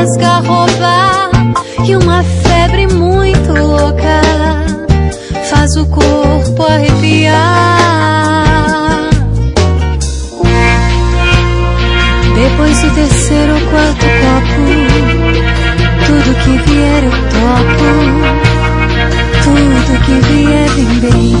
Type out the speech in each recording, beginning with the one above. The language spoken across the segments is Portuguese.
rasga roubar, e uma febre muito louca faz o corpo arrepiar. Depois do terceiro ou quarto copo, tudo que vier eu topo, tudo que vier vem bem.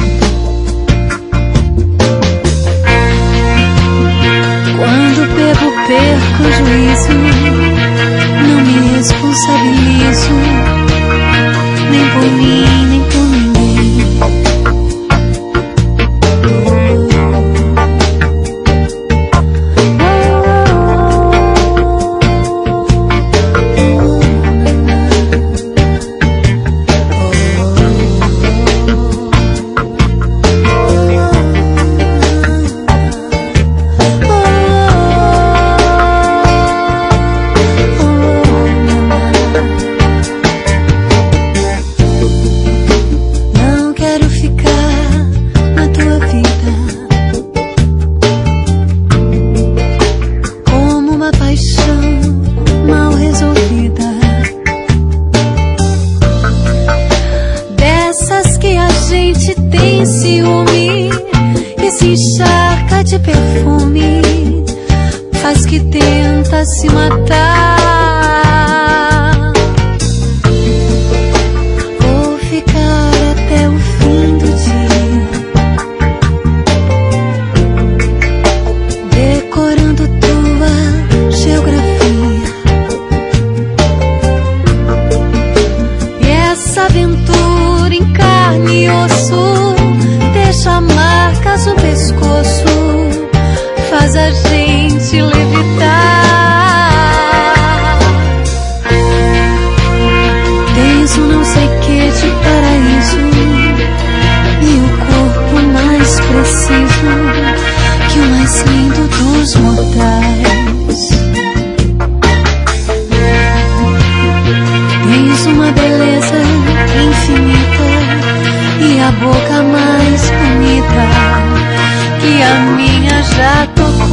Quando bebo, perco o juízo, não me responsabilizo, nem por mim, nem por ninguém. De perfume faz que tenta se matar. Vou ficar até o fim do dia, decorando tua geografia. E essa aventura em carne e osso deixa marcas no pescoço, faz a gente levitar. Tens um não sei que de paraíso e o corpo mais preciso que o mais lindo dos mortais. Tens uma beleza infinita e a boca mais bonita que a minha já tocou.